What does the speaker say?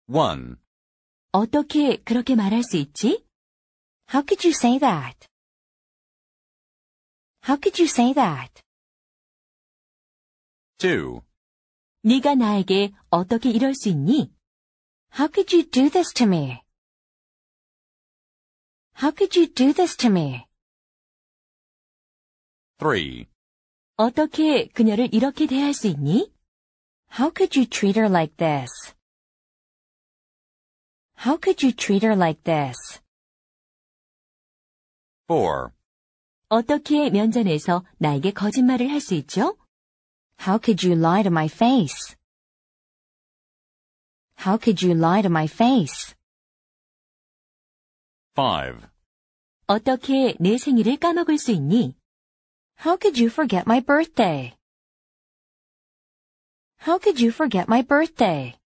1. 어떻게 그렇게 말할 수 있지? How could you say that? How could you say that? 2. 네가 나에게 어떻게 이럴 수 있니? How could you do this to me? How could you do this to me? 3. 어떻게 그녀를 이렇게 대할 수 있니? How could you treat her like this? How could you treat her like this? 4. 어떻게 면전에서 나에게 거짓말을 할 수 있죠? How could you lie to my face? How could you lie to my face? 5. 어떻게 내 생일을 까먹을 수 있니? How could you forget my birthday? How could you forget my birthday?